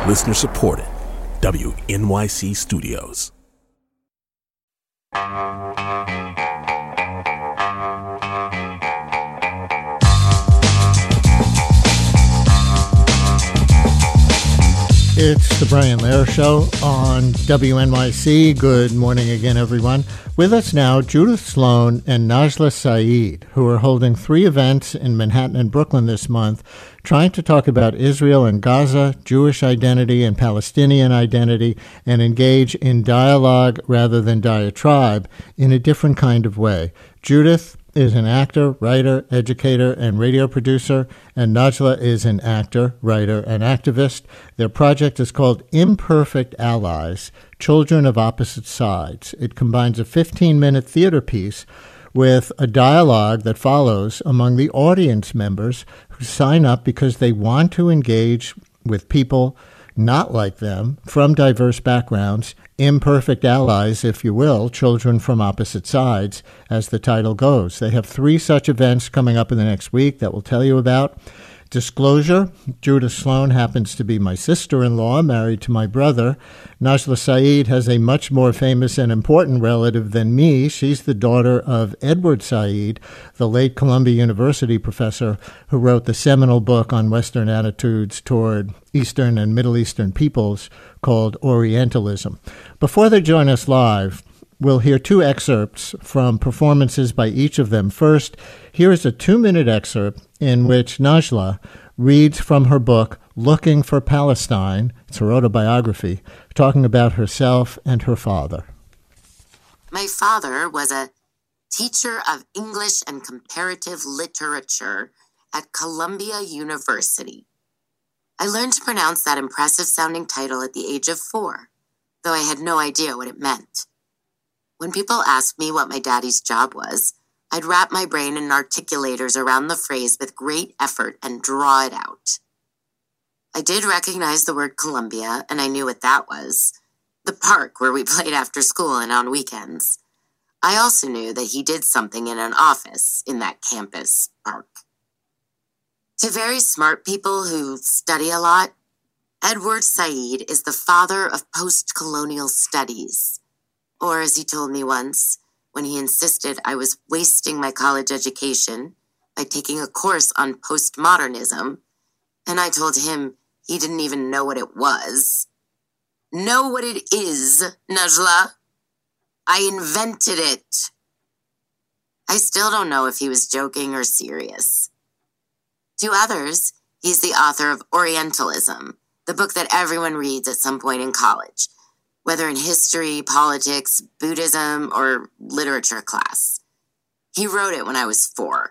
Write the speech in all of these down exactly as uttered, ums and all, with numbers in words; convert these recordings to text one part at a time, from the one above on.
Listener supported. W N Y C Studios. It's the Brian Lehrer Show on W N Y C. Good morning again, everyone. With us now, Judith Sloan and Najla Saeed, who are holding three events in Manhattan and Brooklyn this month, trying to talk about Israel and Gaza, Jewish identity and Palestinian identity, and engage in dialogue rather than diatribe in a different kind of way. Judith is an actor, writer, educator, and radio producer, and Najla is an actor, writer, and activist. Their project is called Imperfect Allies, Children of Opposite Sides. It combines a fifteen-minute theater piece with a dialogue that follows among the audience members who sign up because they want to engage with people not like them, from diverse backgrounds, imperfect allies, if you will, children from opposite sides, as the title goes. They have three such events coming up in the next week that we'll tell you about. Disclosure, Judith Sloan happens to be my sister-in-law, married to my brother. Najla Saeed has a much more famous and important relative than me. She's the daughter of Edward Said, the late Columbia University professor who wrote the seminal book on Western attitudes toward Eastern and Middle Eastern peoples called Orientalism. Before they join us live, we'll hear two excerpts from performances by each of them. First, here is a two-minute excerpt in which Najla reads from her book, Looking for Palestine. It's her autobiography, talking about herself and her father. My father was a teacher of English and comparative literature at Columbia University. I learned to pronounce that impressive-sounding title at the age of four, though I had no idea what it meant. When people asked me what my daddy's job was, I'd wrap my brain in articulators around the phrase with great effort and draw it out. I did recognize the word Columbia, and I knew what that was, the park where we played after school and on weekends. I also knew that he did something in an office in that campus park. To very smart people who study a lot, Edward Said is the father of post-colonial studies. Or, as he told me once, when he insisted I was wasting my college education by taking a course on postmodernism, and I told him he didn't even know what it was. Know what it is, Najla? I invented it. I still don't know if he was joking or serious. To others, he's the author of Orientalism, the book that everyone reads at some point in college, whether in history, politics, Buddhism, or literature class. He wrote it when I was four.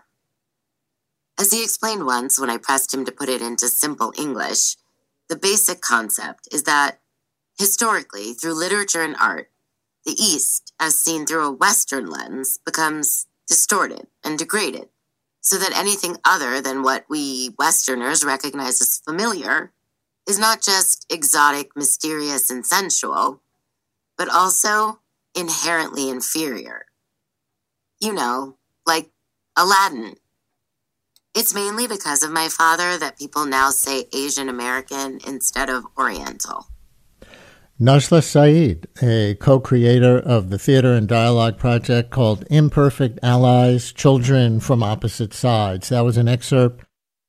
As he explained once when I pressed him to put it into simple English, the basic concept is that, historically, through literature and art, the East, as seen through a Western lens, becomes distorted and degraded, so that anything other than what we Westerners recognize as familiar is not just exotic, mysterious, and sensual, but also inherently inferior. You know, like Aladdin. It's mainly because of my father that people now say Asian American instead of Oriental. Najla Saeed, a co-creator of the theater and dialogue project called Imperfect Allies, Children from Opposite Sides. That was an excerpt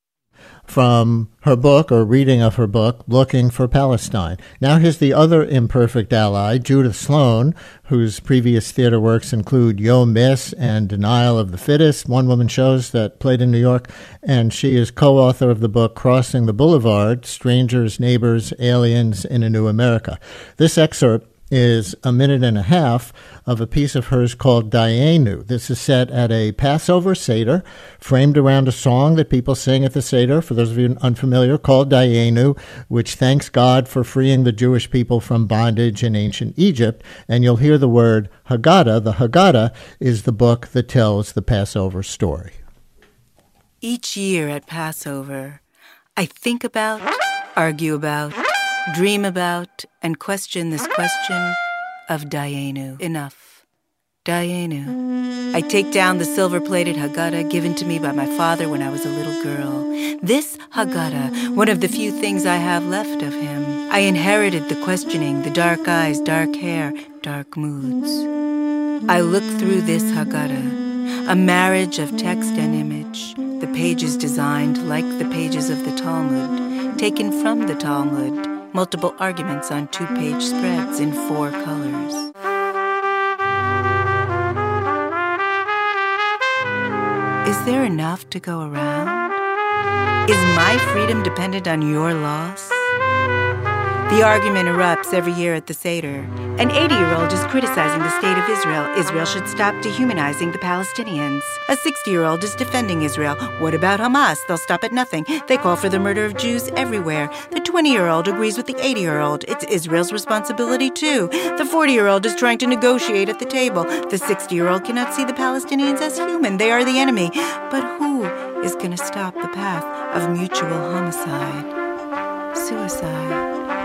from her book, or reading of her book, Looking for Palestine. Now here's the other imperfect ally, Judith Sloan, whose previous theater works include Yo Miss and Denial of the Fittest, one-woman shows that played in New York, and she is co-author of the book Crossing the Boulevard, Strangers, Neighbors, Aliens in a New America. This excerpt is a minute and a half of a piece of hers called Dayenu. This is set at a Passover Seder, framed around a song that people sing at the Seder, for those of you unfamiliar, called Dayenu, which thanks God for freeing the Jewish people from bondage in ancient Egypt. And you'll hear the word Haggadah. The Haggadah is the book that tells the Passover story. Each year at Passover, I think about, argue about, dream about, and question this question of Dayenu. Enough. Dayenu. I take down the silver-plated Haggadah given to me by my father when I was a little girl. This Haggadah, one of the few things I have left of him. I inherited the questioning, the dark eyes, dark hair, dark moods. I look through this Haggadah, a marriage of text and image, the pages designed like the pages of the Talmud, taken from the Talmud, multiple arguments on two-page spreads in four colors. Is there enough to go around? Is my freedom dependent on your loss? The argument erupts every year at the Seder. An eighty-year-old is criticizing the state of Israel. Israel should stop dehumanizing the Palestinians. A sixty-year-old is defending Israel. What about Hamas? They'll stop at nothing. They call for the murder of Jews everywhere. The twenty-year-old agrees with the eighty-year-old. It's Israel's responsibility, too. The forty-year-old is trying to negotiate at the table. The sixty-year-old cannot see the Palestinians as human. They are the enemy. But who is going to stop the path of mutual homicide? Suicide.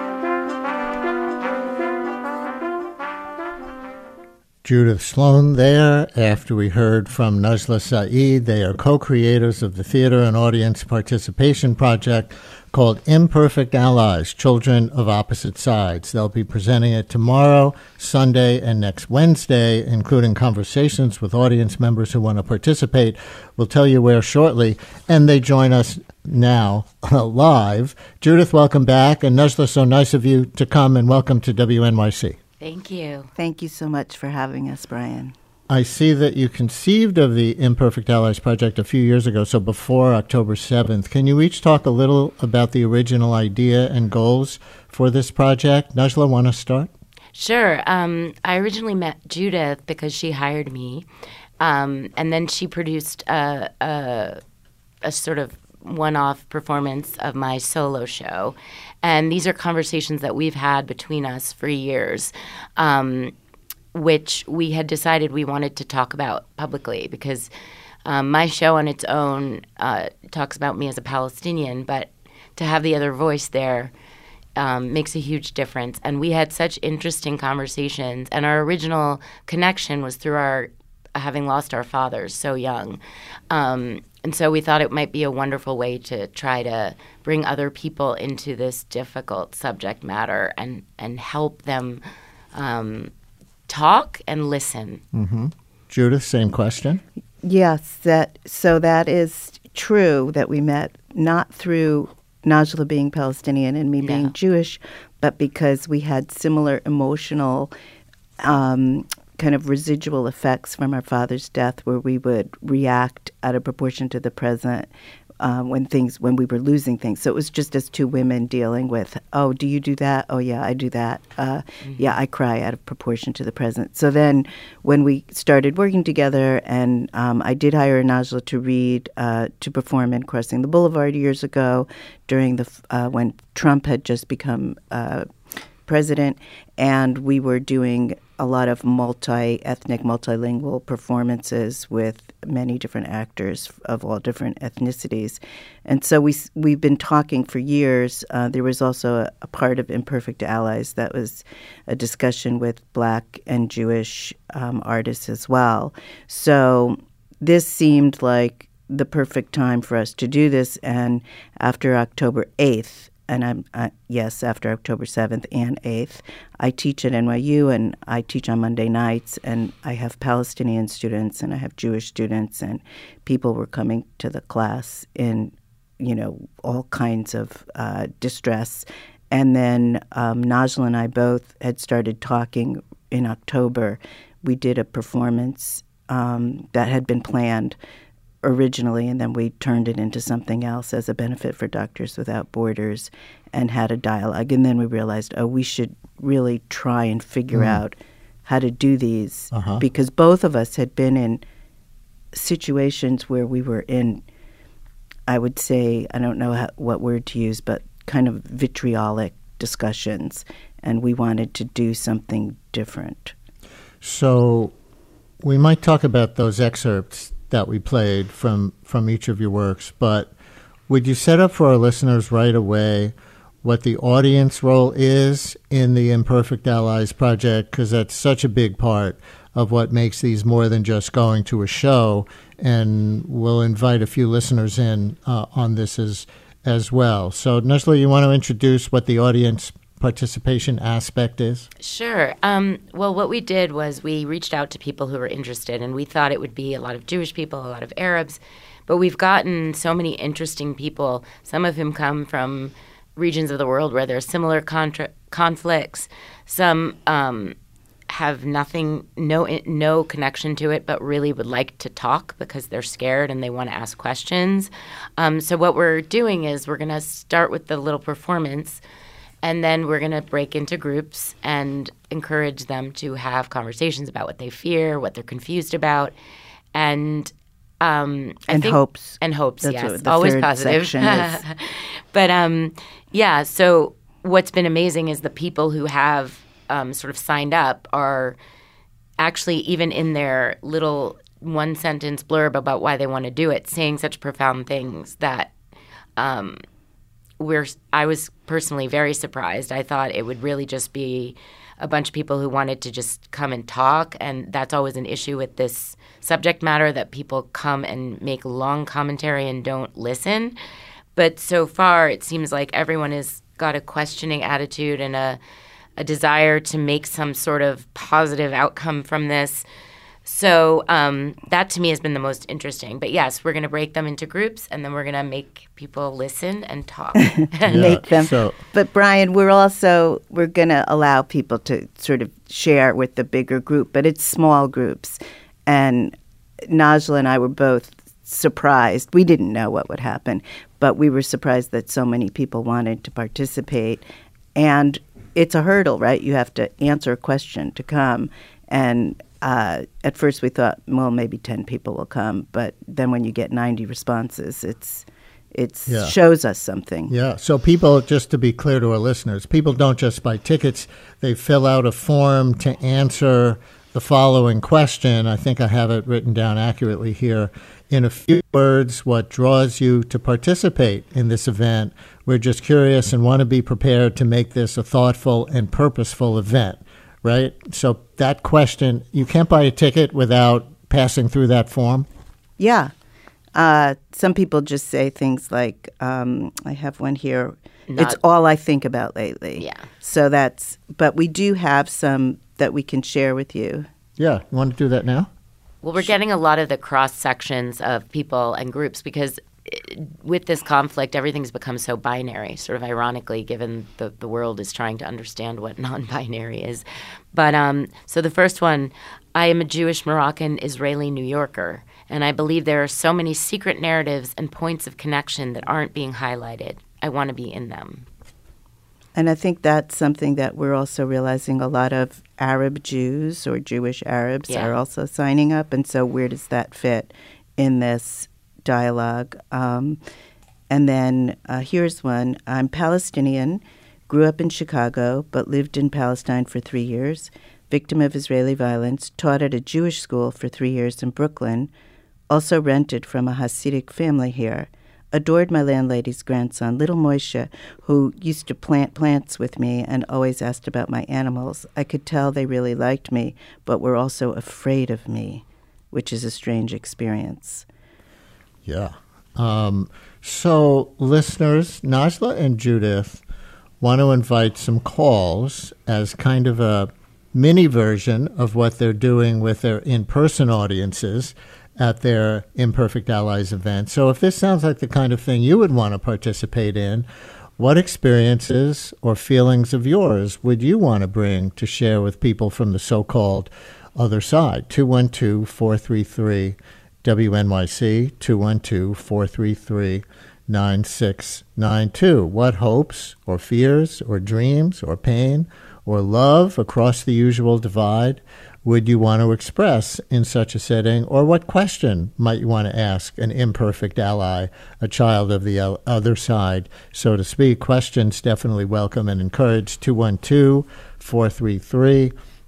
Judith Sloan there, after we heard from Najla Saeed. They are co-creators of the theater and audience participation project called Imperfect Allies, Children of Opposite Sides. They'll be presenting it tomorrow, Sunday, and next Wednesday, including conversations with audience members who want to participate. We'll tell you where shortly. And they join us now live. Judith, welcome back. And Najla, so nice of you to come, and welcome to W N Y C. Thank you. Thank you so much for having us, Brian. I see that you conceived of the Imperfect Allies project a few years ago, so before October seventh. Can you each talk a little about the original idea and goals for this project? Najla, want to start? Sure. Um, I originally met Judith because she hired me, um, and then she produced a, a, a sort of one-off performance of my solo show. And these are conversations that we've had between us for years, um, which we had decided we wanted to talk about publicly because um, my show on its own uh, talks about me as a Palestinian, but to have the other voice there um, makes a huge difference. And we had such interesting conversations, and our original connection was through our having lost our fathers so young. Um, and so we thought it might be a wonderful way to try to bring other people into this difficult subject matter and, and help them um, talk and listen. Mm-hmm. Judith, same question. Yes, that so that is true that we met not through Najla being Palestinian and me No. being Jewish, but because we had similar emotional um kind of residual effects from our father's death, where we would react out of proportion to the present um, when things when we were losing things. So it was just as two women dealing with, oh, do you do that? Oh, yeah, I do that. Uh, mm-hmm. Yeah, I cry out of proportion to the present. So then when we started working together, and um, I did hire Najla to read, uh, to perform in Crossing the Boulevard years ago during the uh, when Trump had just become uh, president, and we were doing a lot of multi-ethnic, multilingual performances with many different actors of all different ethnicities. And so we, we've been talking for years. Uh, there was also a, a part of Imperfect Allies that was a discussion with Black and Jewish um, artists as well. So this seemed like the perfect time for us to do this. And after October eighth, and I'm uh, yes, after October seventh and eighth, I teach at N Y U, and I teach on Monday nights, and I have Palestinian students and I have Jewish students, and people were coming to the class in, you know, all kinds of uh, distress. And then um, Najla and I both had started talking in October. We did a performance um, that had been planned originally, and then we turned it into something else as a benefit for Doctors Without Borders and had a dialogue. And then we realized, oh, we should really try and figure mm. out how to do these uh-huh. because both of us had been in situations where we were in, I would say, I don't know how, what word to use, but kind of vitriolic discussions, and we wanted to do something different. So we might talk about those excerpts that we played from, from each of your works, but would you set up for our listeners right away what the audience role is in the Imperfect Allies project, because that's such a big part of what makes these more than just going to a show. And we'll invite a few listeners in uh, on this as as well. So, Najla, you want to introduce what the audience participation aspect is? Sure. Um, well, what we did was we reached out to people who were interested, and we thought it would be a lot of Jewish people, a lot of Arabs. But we've gotten so many interesting people, some of whom come from regions of the world where there are similar contra- conflicts. Some um, have nothing, no no connection to it, but really would like to talk because they're scared and they want to ask questions. Um, so what we're doing is we're going to start with the little performance, and then we're going to break into groups and encourage them to have conversations about what they fear, what they're confused about, and um, I and think, hopes. And hopes, That's yes. what the Always third positive. section is. But um, yeah, so what's been amazing is the people who have um, sort of signed up are actually, even in their little one-sentence blurb about why they want to do it, saying such profound things that um, we're. I was personally very surprised. I thought it would really just be a bunch of people who wanted to just come and talk, and that's always an issue with this subject matter, that people come and make long commentary and don't listen. But so far, it seems like everyone has got a questioning attitude and a, a desire to make some sort of positive outcome from this. So um, that, to me, has been the most interesting. But yes, we're going to break them into groups, and then we're going to make people listen and talk. Yeah, Make them. so- But Brian, we're also we're going to allow people to sort of share with the bigger group, but it's small groups. And Najla and I were both surprised. We didn't know what would happen, but we were surprised that so many people wanted to participate. And it's a hurdle, right? You have to answer a question to come. And uh, at first we thought, well, maybe ten people will come. But then when you get ninety responses, it's it Yeah. shows us something. Yeah. So people, just to be clear to our listeners, people don't just buy tickets. They fill out a form to answer the following question. I think I have it written down accurately here. In a few words, what draws you to participate in this event? We're just curious and want to be prepared to make this a thoughtful and purposeful event, right? So that question, you can't buy a ticket without passing through that form? Yeah. Uh, some people just say things like, um, I have one here, Not- it's all I think about lately. Yeah. So that's, but we do have some that we can share with you. Yeah. You want to do that now? Well, we're getting a lot of the cross sections of people and groups because i- with this conflict, everything's become so binary, sort of ironically, given the, the world is trying to understand what non-binary is. But um, so the first one, I am a Jewish Moroccan Israeli New Yorker, and I believe there are so many secret narratives and points of connection that aren't being highlighted. I want to be in them. And I think that's something that we're also realizing. A lot of Arab Jews or Jewish Arabs Yeah. are also signing up. And so where does that fit in this dialogue? Um, and then uh, here's one. I'm Palestinian, grew up in Chicago, but lived in Palestine for three years, victim of Israeli violence, taught at a Jewish school for three years in Brooklyn, also rented from a Hasidic family here. Adored my landlady's grandson, little Moishe, who used to plant plants with me and always asked about my animals. I could tell they really liked me, but were also afraid of me, which is a strange experience. Yeah. Um, so, listeners, Najla and Judith want to invite some calls as kind of a mini version of what they're doing with their in-person audiences at their Imperfect Allies event. So if this sounds like the kind of thing you would want to participate in, what experiences or feelings of yours would you want to bring to share with people from the so-called other side? two one two, four three three, W N Y C, two one two, four three three, nine six nine two. What hopes or fears or dreams or pain or love across the usual divide would you want to express in such a setting? Or what question might you want to ask an imperfect ally, a child of the other side, so to speak? Questions definitely welcome and encouraged. two one two, four three three,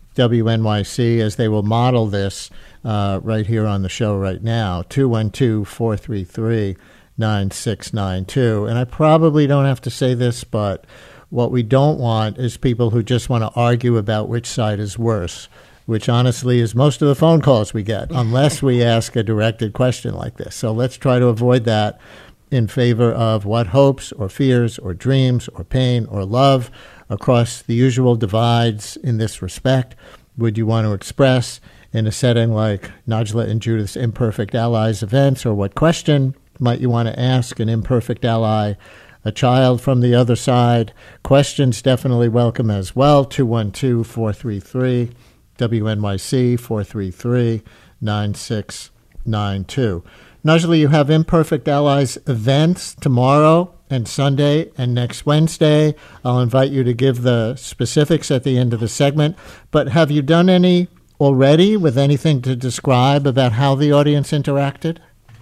W N Y C, as they will model this uh, right here on the show right now. two one two, four three three, nine six nine two. And I probably don't have to say this, but what we don't want is people who just want to argue about which side is worse, which honestly is most of the phone calls we get, unless we ask a directed question like this. So let's try to avoid that in favor of what hopes or fears or dreams or pain or love across the usual divides in this respect would you want to express in a setting like Najla and Judith's Imperfect Allies events, or what question might you want to ask an imperfect ally, a child from the other side? Questions definitely welcome as well. two one two, four three three, W N Y C, four three three, nine six nine two. Najla, you have Imperfect Allies events tomorrow and Sunday and next Wednesday. I'll invite you to give the specifics at the end of the segment. But have you done any already with anything to describe about how the audience interacted?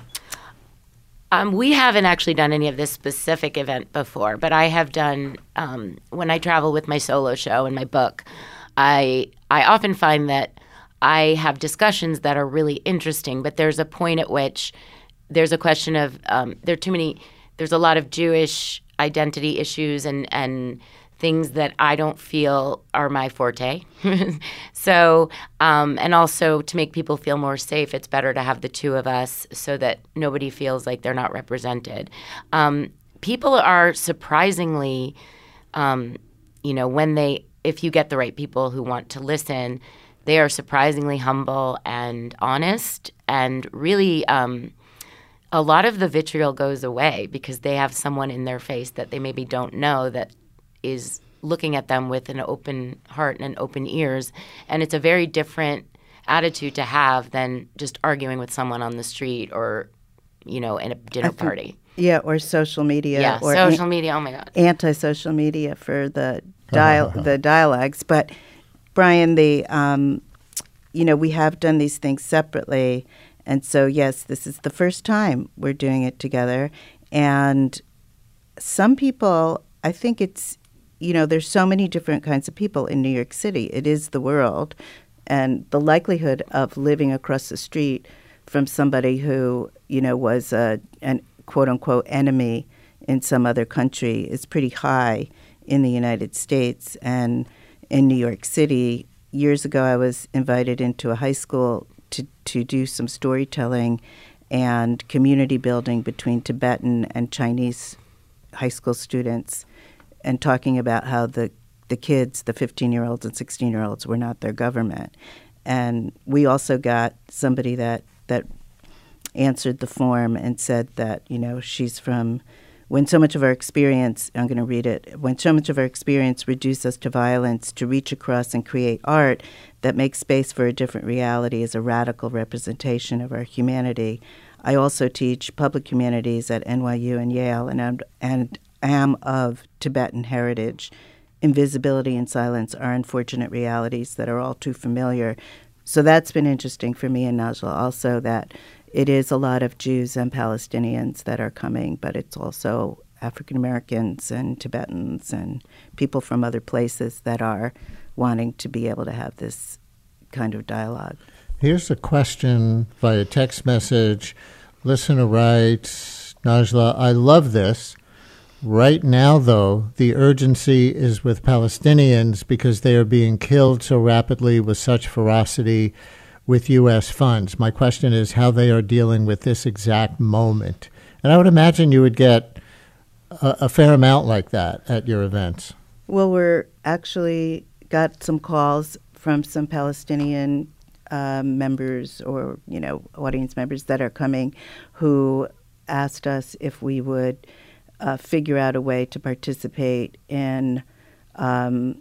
Um, we haven't actually done any of this specific event before, but I have done, um, when I travel with my solo show and my book, I I often find that I have discussions that are really interesting, but there's a point at which there's a question of, um, there are too many, there's a lot of Jewish identity issues and, and things that I don't feel are my forte. So, um, and also to make people feel more safe, it's better to have the two of us so that nobody feels like they're not represented. Um, people are surprisingly, um, you know, when they, if you get the right people who want to listen, they are surprisingly humble and honest, and really um, a lot of the vitriol goes away because they have someone in their face that they maybe don't know that is looking at them with an open heart and open ears. And it's a very different attitude to have than just arguing with someone on the street or, you know, in a dinner think, party. Yeah, or social media. Yeah, or social an- media, oh my God. Anti-social media for the dial the dialogues. But, Brian, the um, you know, we have done these things separately. And so, yes, this is the first time we're doing it together. And some people, I think it's, you know, there's so many different kinds of people in New York City. It is the world. And the likelihood of living across the street from somebody who, you know, was a an quote-unquote enemy in some other country is pretty high in the United States. And in New York City, years ago, I was invited into a high school to, to do some storytelling and community building between Tibetan and Chinese high school students, and talking about how the, the kids, the fifteen-year-olds and sixteen-year-olds, were not their government. And we also got somebody that, that answered the form and said that, you know, she's from, when so much of our experience, I'm going to read it, when so much of our experience reduces us to violence, to reach across and create art that makes space for a different reality is a radical representation of our humanity. I also teach public humanities at N Y U and Yale, and I'm, and am of Tibetan heritage. Invisibility and silence are unfortunate realities that are all too familiar. So that's been interesting for me and Najla also, that it is a lot of Jews and Palestinians that are coming, but it's also African Americans and Tibetans and people from other places that are wanting to be able to have this kind of dialogue. Here's a question via text message. Listener writes, Najla, I love this. Right now, though, the urgency is with Palestinians because they are being killed so rapidly with such ferocity with U S funds. My question is how they are dealing with this exact moment. And I would imagine you would get a, a fair amount like that at your events. Well, we're actually got some calls from some Palestinian uh, members or, you know, audience members that are coming who asked us if we would Uh, figure out a way to participate in, um,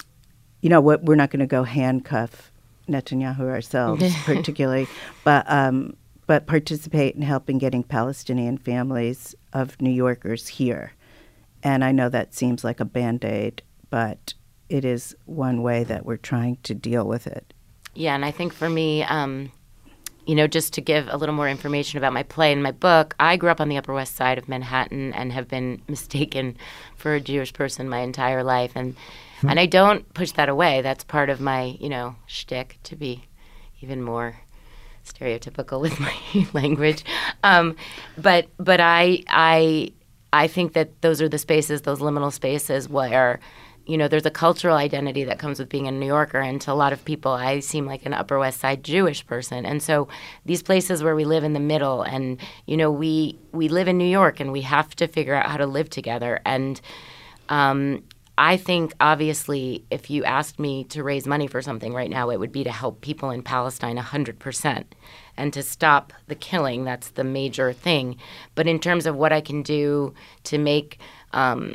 you know, what we're not going to go handcuff Netanyahu ourselves particularly, but um, but participate in helping getting Palestinian families of New Yorkers here. And I know that seems like a Band-Aid, but it is one way that we're trying to deal with it. Yeah, and I think for me, um, you know, just to give a little more information about my play and my book, I grew up on the Upper West Side of Manhattan and have been mistaken for a Jewish person my entire life. And hmm. and I don't push that away. That's part of my, you know, shtick, to be even more stereotypical with my language. Um, but but I I I think that those are the spaces, those liminal spaces where, you know, there's a cultural identity that comes with being a New Yorker. And to a lot of people, I seem like an Upper West Side Jewish person. And so these places where we live in the middle and, you know, we, we live in New York and we have to figure out how to live together. And um, I think, obviously, if you asked me to raise money for something right now, it would be to help people in Palestine one hundred percent and to stop the killing. That's the major thing. But in terms of what I can do to make, um,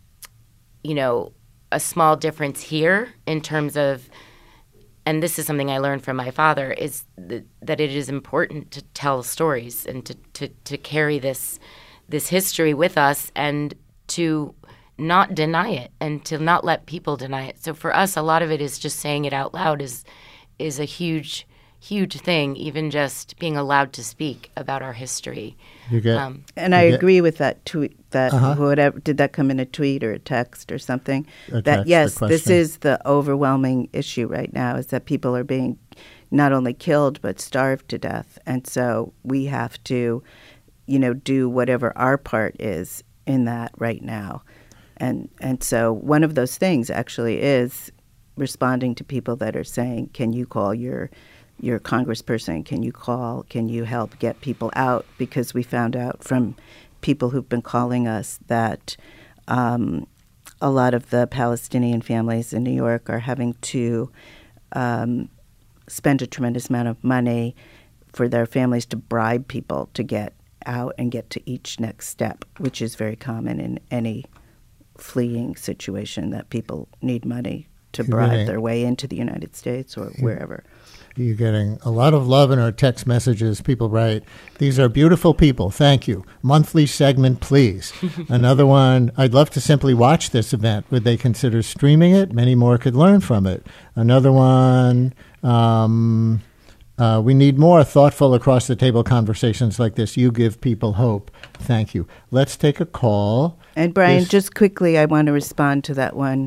you know, a small difference here in terms of, and this is something I learned from my father, is th- that it is important to tell stories and to, to, to carry this this history with us and to not deny it and to not let people deny it. So for us, a lot of it is just saying it out loud is is a huge, huge thing, even just being allowed to speak about our history. You get, um, and I you get, agree with that tweet. That Uh-huh. whatever did that come in a tweet or a text or something? A that text, yes, a this question. is the overwhelming issue right now. Is that people are being not only killed but starved to death, and so we have to, you know, do whatever our part is in that right now. And and so one of those things actually is responding to people that are saying, "Can you call your your congressperson? Can you call? Can you help get people out?" Because we found out from people who've been calling us that um, a lot of the Palestinian families in New York are having to um, spend a tremendous amount of money for their families to bribe people to get out and get to each next step, which is very common in any fleeing situation, that people need money to bribe Right. their way into the United States or wherever. You're getting a lot of love in our text messages. People write, "These are beautiful people. Thank you. Monthly segment, please." Another one, "I'd love to simply watch this event. Would they consider streaming it? Many more could learn from it." Another one, um, uh, "We need more thoughtful across-the-table conversations like this. You give people hope. Thank you." Let's take a call. And Brian, This- just quickly, I want to respond to that one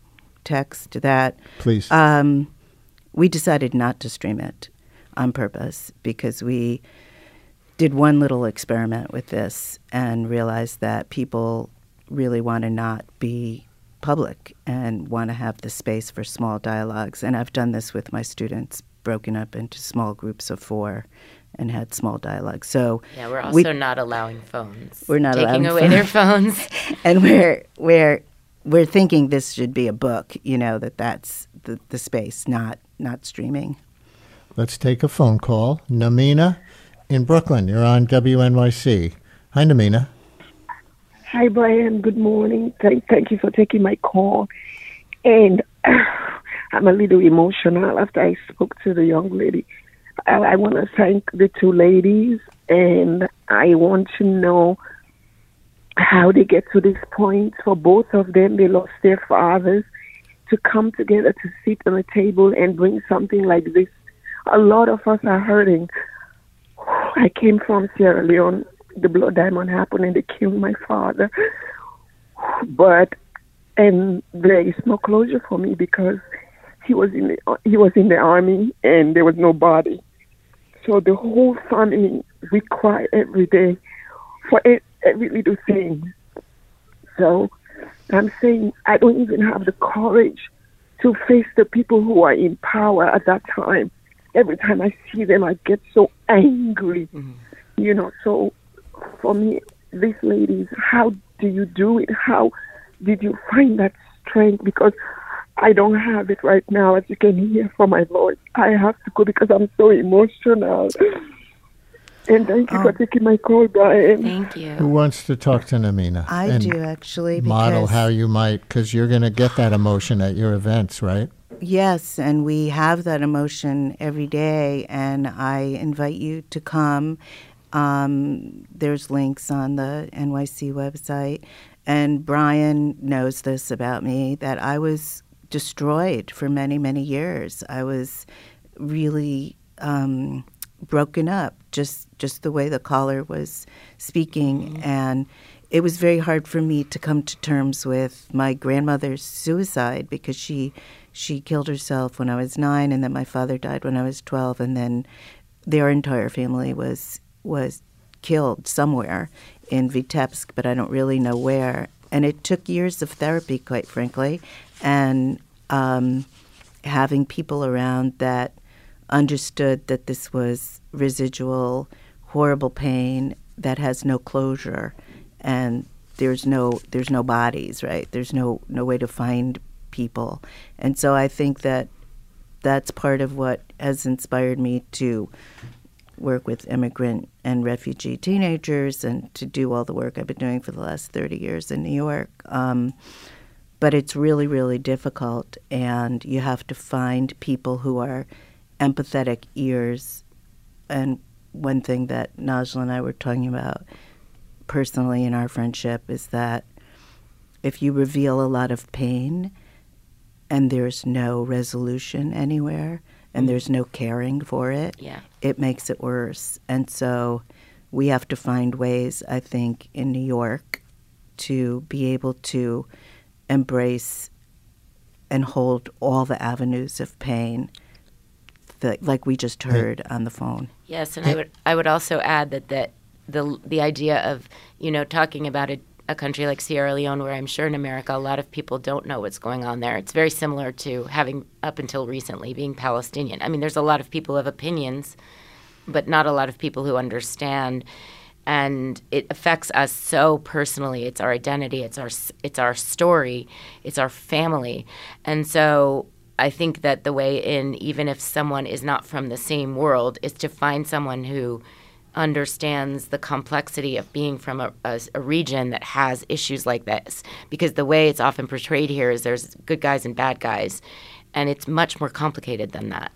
text that Please. um, we decided not to stream it on purpose because we did one little experiment with this and realized that people really want to not be public and want to have the space for small dialogues. And I've done this with my students, broken up into small groups of four and had small dialogues. So yeah, we're also we, not allowing phones. We're not taking allowing away phones. their phones. and we're we're we're thinking this should be a book, you know, that that's the, the space, not not streaming. Let's take a phone call. Namina in Brooklyn. You're on W N Y C. Hi, Namina. Hi, Brian. Good morning. Thank, thank you for taking my call. And I'm a little emotional after I spoke to the young lady. I, I want to thank the two ladies, and I want to know how they get to this point. For both of them, they lost their fathers. To come together to sit on a table and bring something like this. A lot of us are hurting. I came from Sierra Leone. The blood diamond happened and they killed my father. But and there is no closure for me because he was in the, he was in the army and there was no body. So the whole family, we cry every day for every little thing. So I'm saying I don't even have the courage to face the people who are in power at that time. Every time I see them, I get so angry. Mm-hmm. You know, so for me, these ladies, how do you do it? How did you find that strength? Because I don't have it right now, as you can hear from my voice. I have to go because I'm so emotional. And thank you oh. for taking my call, Brian. Thank you. Who wants to talk to Namina? I and do, actually. Model how you might, because you're going to get that emotion at your events, right? Yes, and we have that emotion every day, and I invite you to come. Um, there's links on the N Y C website. And Brian knows this about me, that I was destroyed for many, many years. I was really um, broken up, just just the way the caller was speaking. Mm-hmm. And it was very hard for me to come to terms with my grandmother's suicide because she she killed herself when I was nine, and then my father died when I was twelve, and then their entire family was was killed somewhere in Vitebsk, but I don't really know where. And it took years of therapy, quite frankly, and um, having people around that understood that this was residual, horrible pain that has no closure, and there's no there's no bodies, right? There's no no way to find people. And so I think that that's part of what has inspired me to work with immigrant and refugee teenagers and to do all the work I've been doing for the last thirty years in New York. Um, but it's really, really difficult, and you have to find people who are empathetic ears. And one thing that Najla and I were talking about personally in our friendship is that if you reveal a lot of pain and there's no resolution anywhere and there's no caring for it, yeah. it makes it worse. And so we have to find ways, I think, in New York to be able to embrace and hold all the avenues of pain that, like we just heard on the phone. Yes, and I would I would also add that, that the the idea of, you know, talking about a, a country like Sierra Leone, where I'm sure in America a lot of people don't know what's going on there. It's very similar to having, up until recently, being Palestinian. I mean, there's a lot of people who have opinions, but not a lot of people who understand. And it affects us so personally. It's our identity. It's our it's our story. It's our family. And so I think that the way in, even if someone is not from the same world, is to find someone who understands the complexity of being from a, a, a region that has issues like this. Because the way it's often portrayed here is there's good guys and bad guys, and it's much more complicated than that.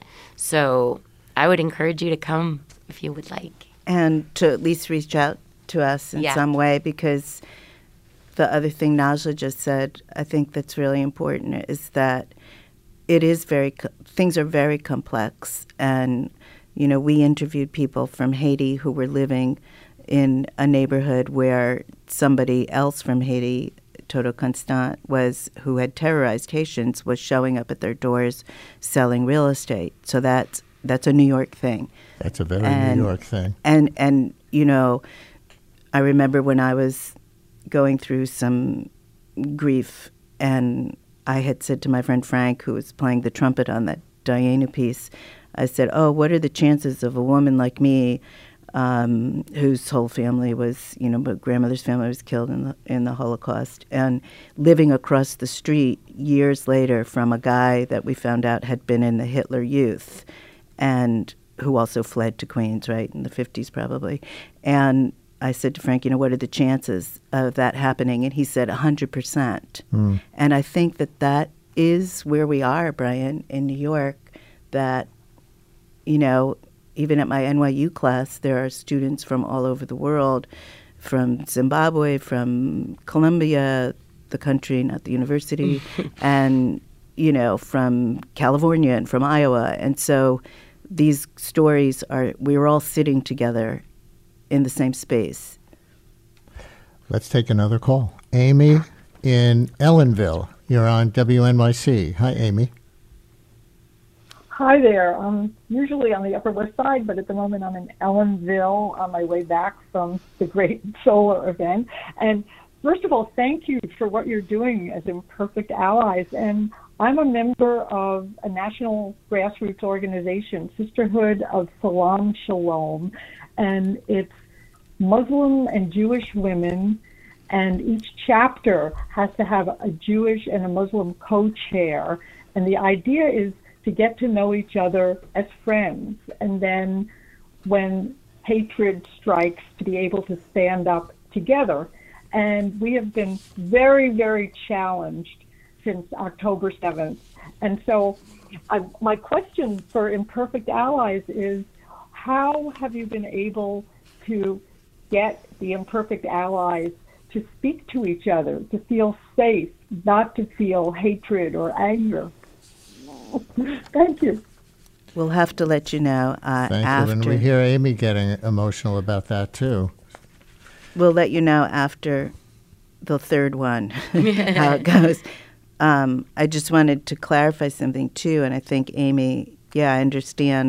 So I would encourage you to come if you would like. And to at least reach out to us in yeah. some way, because the other thing Najla just said, I think that's really important, is that it is very, things are very complex. And, you know, we interviewed people from Haiti who were living in a neighborhood where somebody else from Haiti, Toto Constant, was, who had terrorized Haitians, was showing up at their doors selling real estate. So that's that's a New York thing. That's a very and, New York thing. And, and, you know, I remember when I was going through some grief, and I had said to my friend Frank, who was playing the trumpet on that Diana piece, I said, oh, what are the chances of a woman like me, um, whose whole family was, you know, my grandmother's family was killed in the, in the Holocaust, and living across the street years later from a guy that we found out had been in the Hitler Youth, and who also fled to Queens, right, in the fifties probably. And I said to Frank, you know, what are the chances of that happening? And he said one hundred percent. Mm. And I think that that is where we are, Brian, in New York, that, you know, even at my N Y U class, there are students from all over the world, from Zimbabwe, from Colombia, the country, not the university, and, you know, from California and from Iowa. And so these stories are, we were all sitting together in the same space. Let's take another call. Amy in Ellenville. You're on W N Y C. Hi, Amy. Hi there. I'm usually on the Upper West Side, but at the moment I'm in Ellenville on my way back from the great solar event. And first of all, thank you for what you're doing as Imperfect Allies. And I'm a member of a national grassroots organization, Sisterhood of Salam Shalom, and it's Muslim and Jewish women, and each chapter has to have a Jewish and a Muslim co-chair, and the idea is to get to know each other as friends, and then when hatred strikes, to be able to stand up together. And we have been very, very challenged since October seventh. And so I, my question for Imperfect Allies is, how have you been able to get the Imperfect Allies to speak to each other, to feel safe, not to feel hatred or anger? Thank you. We'll have to let you know uh, Thank after. you. And we hear Amy getting emotional about that, too. We'll let you know after the third one how it goes. Um, I just wanted to clarify something, too, and I think, Amy, yeah, I understand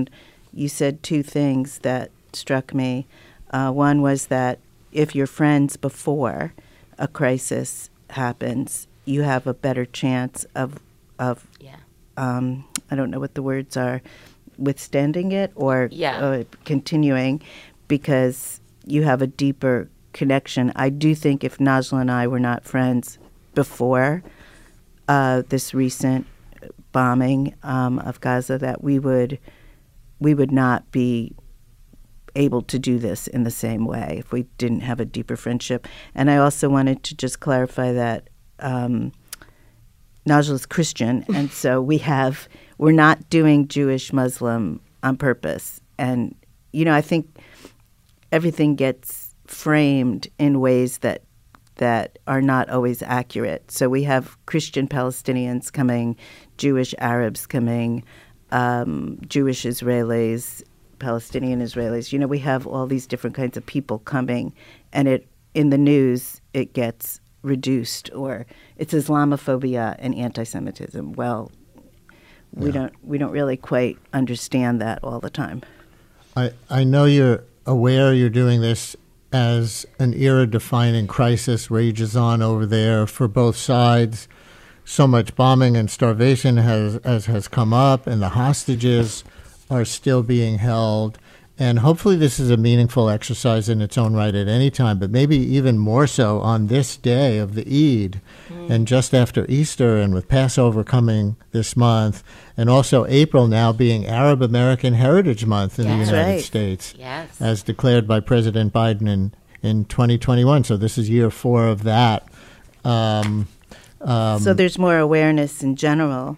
you said two things that struck me. Uh, one was that if you're friends before a crisis happens, you have a better chance of, of yeah. um, I don't know what the words are, withstanding it or yeah. uh, continuing, because you have a deeper connection. I do think if Najla and I were not friends before uh, this recent bombing um, of Gaza, that we would we would not be able to do this in the same way if we didn't have a deeper friendship. And I also wanted to just clarify that um, Najla's Christian, and so we have we're not doing Jewish Muslim on purpose. And you know, I think everything gets framed in ways that that are not always accurate. So we have Christian Palestinians coming, Jewish Arabs coming, um, Jewish Israelis, Palestinian Israelis. You know, we have all these different kinds of people coming, and it in the news it gets reduced, or it's Islamophobia and anti-Semitism. Well, we Yeah. don't we don't really quite understand that all the time. I, I know you're aware you're doing this as an era-defining crisis rages on over there for both sides. So much bombing and starvation has as has come up, and the hostages are still being held. And hopefully this is a meaningful exercise in its own right at any time, but maybe even more so on this day of the Eid, mm. and just after Easter, and with Passover coming this month, and also April now being Arab American Heritage Month in Yes. the United Right. States, Yes. as declared by President Biden in, in twenty twenty-one. So this is year four of that. Um, um, So there's more awareness in general.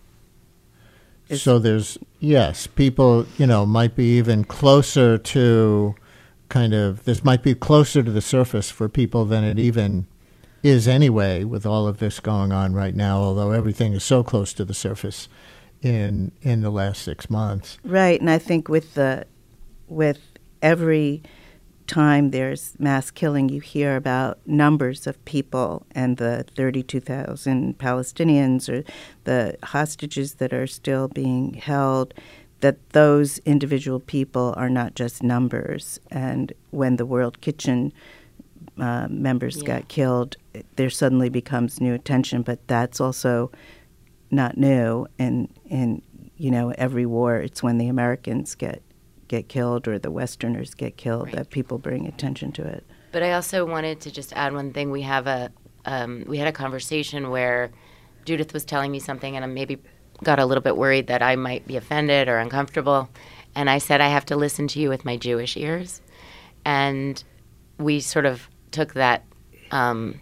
Is- So there's, yes, people, you know, might be even closer to kind of, this might be closer to the surface for people than it even is anyway with all of this going on right now, although everything is so close to the surface in in the last six months. Right, and I think with the with every time there's mass killing, you hear about numbers of people, and the thirty-two thousand Palestinians or the hostages that are still being held, that those individual people are not just numbers. And when the World Kitchen uh, members Yeah. got killed, there suddenly becomes new attention, but that's also not new. And, and you know, every war, it's when the Americans get get killed or the Westerners get killed Right. that people bring attention to it. But I also wanted to just add one thing. We have a um, we had a conversation where Judith was telling me something, and I maybe got a little bit worried that I might be offended or uncomfortable. And I said I have to listen to you with my Jewish ears, and we sort of took that. Um,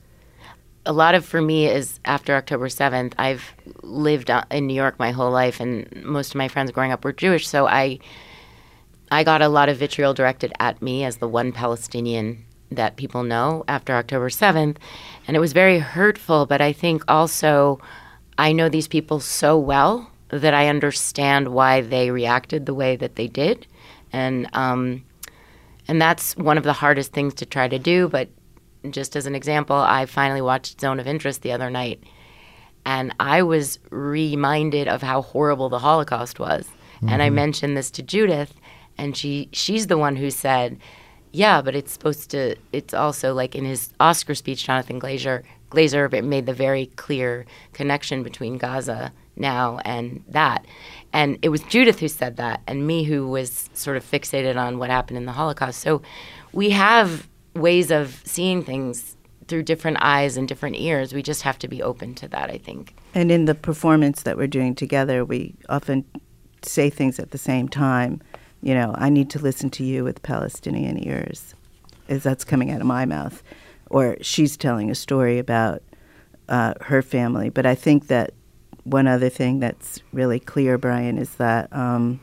a lot of for me is after October seventh. I've lived in New York my whole life, and most of my friends growing up were Jewish, so I. I got a lot of vitriol directed at me as the one Palestinian that people know after October seventh, and it was very hurtful, but I think also I know these people so well that I understand why they reacted the way that they did, and um, and that's one of the hardest things to try to do, but just as an example, I finally watched Zone of Interest the other night, and I was reminded of how horrible the Holocaust was, mm-hmm. and I mentioned this to Judith. And she she's the one who said, yeah, but it's supposed to, it's also like in his Oscar speech, Jonathan Glazer, Glazer it made the very clear connection between Gaza now and that. And it was Judith who said that, and me who was sort of fixated on what happened in the Holocaust. So we have ways of seeing things through different eyes and different ears. We just have to be open to that, I think. And in the performance that we're doing together, we often say things at the same time. You know, I need to listen to you with Palestinian ears, as that's coming out of my mouth. Or she's telling a story about uh, her family. But I think that one other thing that's really clear, Brian, is that um,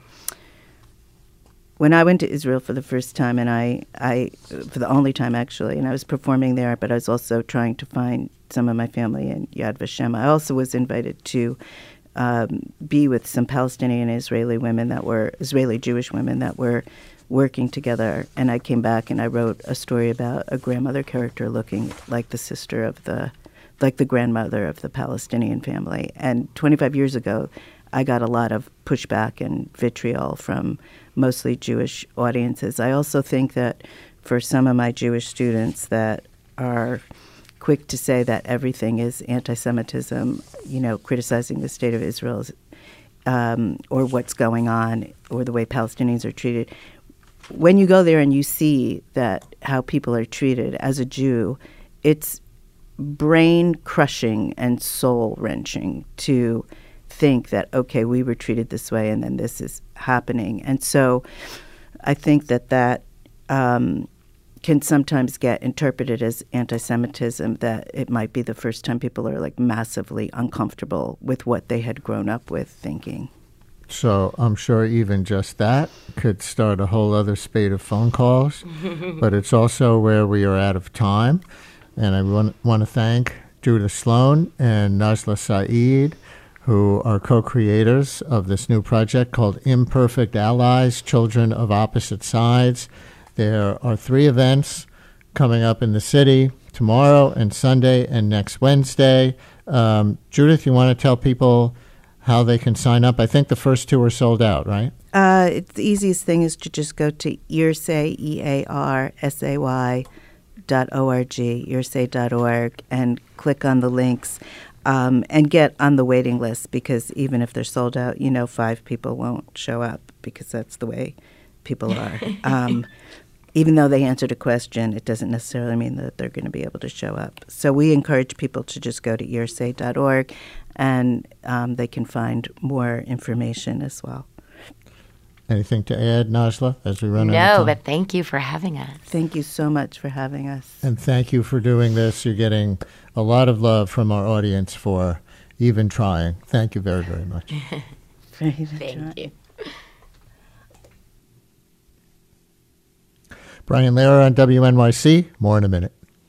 when I went to Israel for the first time, and I, I, for the only time actually, and I was performing there, but I was also trying to find some of my family in Yad Vashem. I also was invited to Um, be with some Palestinian and Israeli women that were, Israeli Jewish women that were working together. And I came back and I wrote a story about a grandmother character looking like the sister of the, like the grandmother of the Palestinian family. And twenty-five years ago, I got a lot of pushback and vitriol from mostly Jewish audiences. I also think that for some of my Jewish students that are quick to say that everything is anti-Semitism, you know, criticizing the state of Israel um, or what's going on or the way Palestinians are treated, when you go there and you see that how people are treated as a Jew, it's brain-crushing and soul-wrenching to think that, okay, we were treated this way and then this is happening. And so I think that that um, can sometimes get interpreted as anti-Semitism, that it might be the first time people are like massively uncomfortable with what they had grown up with thinking. So I'm sure even just that could start a whole other spate of phone calls, but it's also where we are out of time. And I want, want to thank Judith Sloan and Najla Saeed, who are co-creators of this new project called Imperfect Allies, Children of Opposite Sides. There are three events coming up in the city, tomorrow and Sunday and next Wednesday. Um, Judith, you want to tell people how they can sign up? I think the first two are sold out, right? Uh, it's the easiest thing is to just go to earsay, E A R S A Y, dot O-R-G, earsay dot org, and click on the links um, and get on the waiting list, because even if they're sold out, you know five people won't show up because that's the way people are. Um, even though they answered a question, it doesn't necessarily mean that they're going to be able to show up. So we encourage people to just go to earsay dot org, and um, they can find more information as well. Anything to add, Najla, as we run out of No, time? but thank you for having us. Thank you so much for having us. And thank you for doing this. You're getting a lot of love from our audience for even trying. Thank you very, very much. Thank you. Brian Lehrer on W N Y C. More in a minute.